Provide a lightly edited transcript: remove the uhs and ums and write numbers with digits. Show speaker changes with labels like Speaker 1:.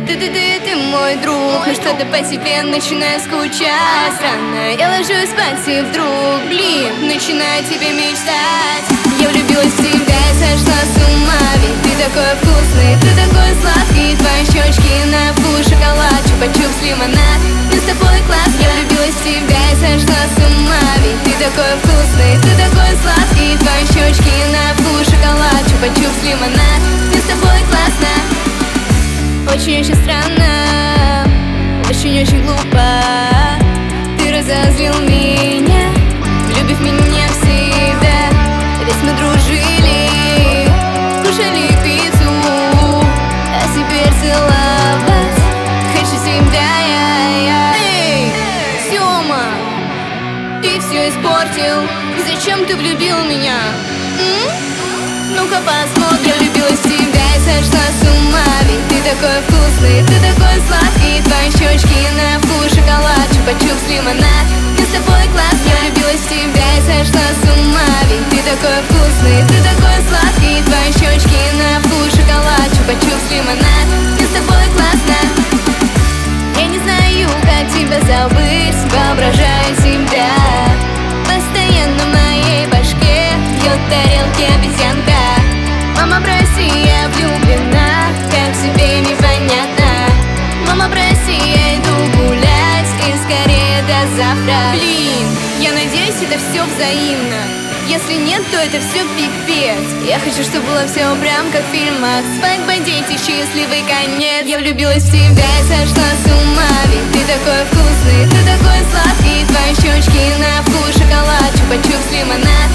Speaker 1: Ты мой друг, но что-то по тебе начинаю скучать. Странно, я ложусь спать и вдруг, начинаю тебе мечтать. Я влюбилась в тебя и сошла с ума, ведь ты такой вкусный, ты такой сладкий. Твои щечки на вкус шоколад, чупа-чупс, лимонад, мне с тобой класс. Я влюбилась в тебя и сошла с ума, ведь ты такой вкусный, ты такой сладкий. Твои щечки на вкус шоколад, чупа-чупс, лимонад, мне с тобой классно. Очень-очень странно, очень-очень глупо. Ты разозлил меня, любив меня всегда. Ведь мы дружили, кушали пиццу, а теперь целовать хочу тебя я. Эй, Сёма, ты все испортил. Зачем ты влюбил меня? Ну-ка посмотрим. Я влюбилась в тебя и сошла с ума, ведь ты такой вкусный, ты такой сладкий. Твои щечки на вкус шоколад, чупа-чупс, лимонад, мне с тобой класс. Я влюбилась в тебя и сошла с ума, ведь ты такой вкусный, ты такой сладкий. Твои щечки на вкус шоколад, чупа-чупс, лимонад, мне с тобой классно. Я не знаю, как тебя забыть, воображаю тебя постоянно в моей башке, бьет тарелки обезьянка. Мама, прости, я влюблена, как тебе непонятно. Мама, прости, я иду гулять, и скорее до завтра. Я надеюсь, это все взаимно. Если нет, то это все пипец. Я хочу, чтобы было все прям как в фильмах. Свадьба, дети, счастливый конец. Я влюбилась в тебя и сошла с ума, ведь ты такой вкусный, ты такой сладкий. Твои щечки на вкус шоколад, чупа-чупс, лимонад,